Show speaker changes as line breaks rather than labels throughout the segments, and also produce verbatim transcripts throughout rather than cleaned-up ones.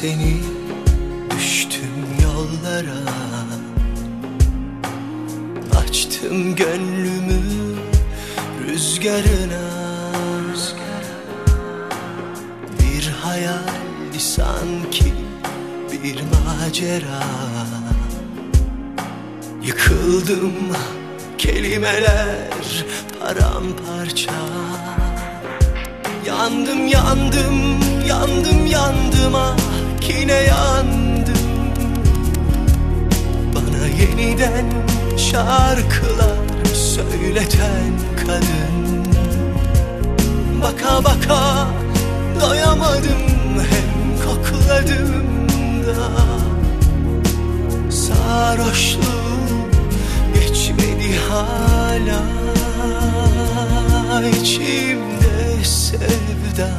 seni, düştüm yollara. Açtım gönlümü rüzgarına. Bir hayaldi sanki, bir macera. Yıkıldım, kelimeler paramparça. Yandım yandım yandım yandım, ah yine yandım. Bana yeniden şarkılar söyleten kadın. Baka baka doyamadım, hem kokladım da. Sarhoşluğum geçmedi hala, içimde sevda.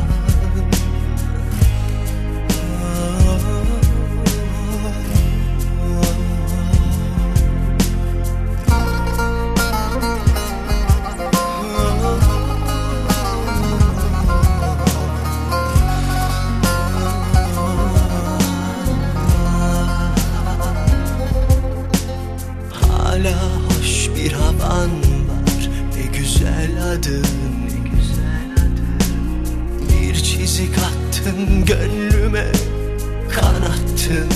Hala hoş bir havan var, ne güzel adın. Bir çizik attın gönlüme, kanattın.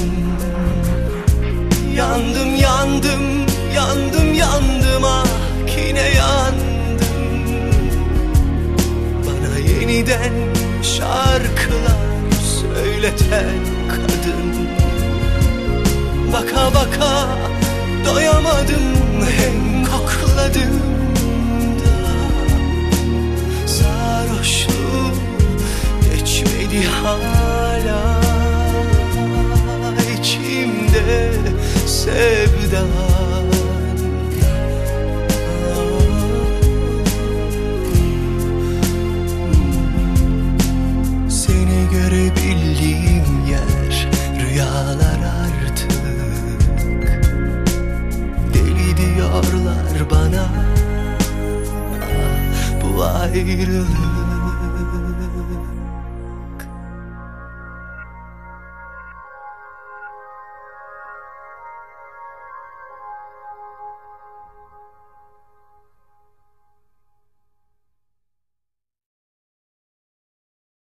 Yandım yandım yandım yandım, ah yine yandım. Bana yeniden şarkılar söyleten kadın. Baka baka doyamadım, hem kokladım da. Sarhoşluğum geçmedi hala, içimde sevdan. Seni görebildiğim yer rüyalar artık. Diyorlar bana, bu ayrılık.